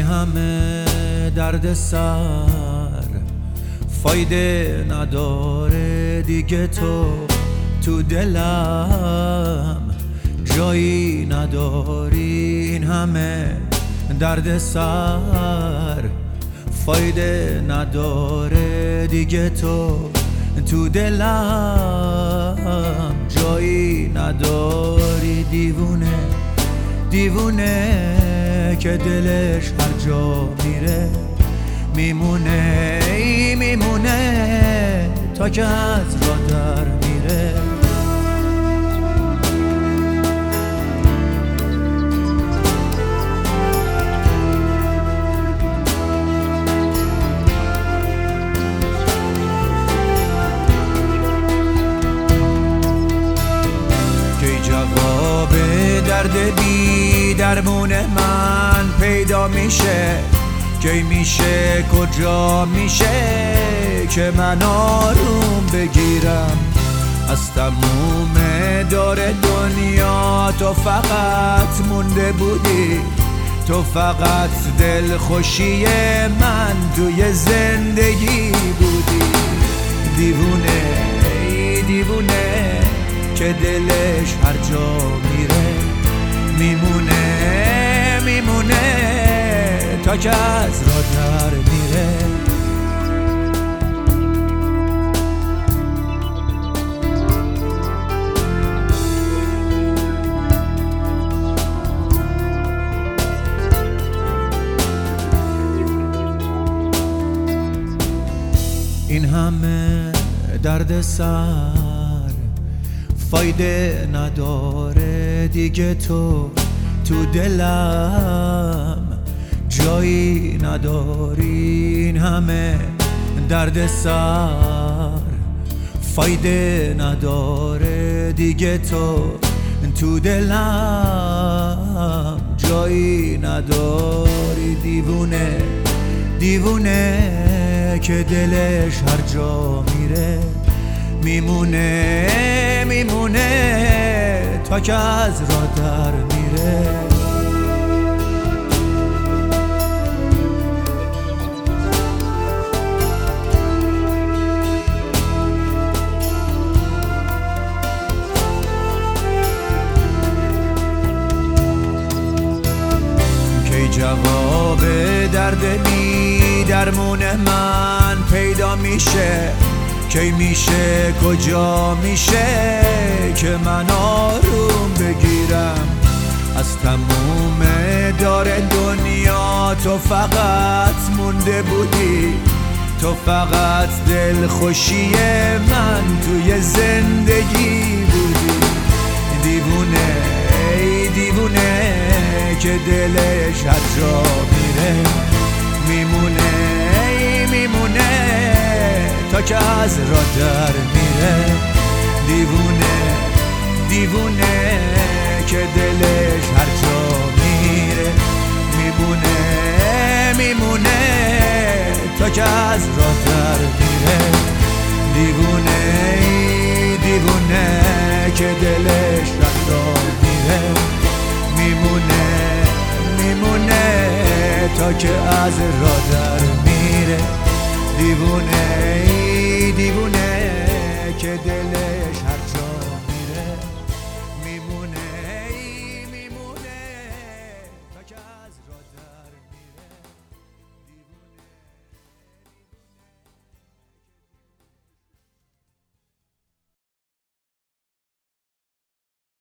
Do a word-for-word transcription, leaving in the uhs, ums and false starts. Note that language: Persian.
همه درد سر فایده نداره دیگه، تو تو دلم جایی نداری. این همه درد سر فایده نداره دیگه، تو تو دلم جایی نداری. دیوونه دیوونه که دلش هر جا میره میمونه میمونه تا که از راه در میره. کی جواب درد بی درمون من پیدا میشه؟ کی میشه کجا میشه که من آروم بگیرم از تموم دور دنیا؟ تو فقط مونده بودی، تو فقط دلخوشی من توی زندگی بودی. دیوونه دیوونه که دلش هر جا میره میمونه میمونه تا که از راه در میره. این همه درد سر فایده نداره دیگه، تو تو دلم جایی نداری. این همه درد سر فایده نداره دیگه، تو تو دلم جایی نداری. دیوونه دیوونه که دلش هر جا میره میمونه میمونه تا که از راه در میره. کی جواب درد بی درمون من پیدا میشه؟ کی میشه کجا میشه که من آروم بگیرم از تموم دار دنیا؟ تو فقط مونده بودی، تو فقط دلخوشی من توی زندگی بودی. دیوونه دیوونه که دلش هر جا میره میمونه میمونه تا که از راه در میره. دیوونه دیوونه که دلش هر جا میره میمونه میمونه تا که از راه در میره. دیوونه دیوونه که دلش هر جا میره میمونه میمونه تا که از راه در میره. دیوونه دیوونه که دلش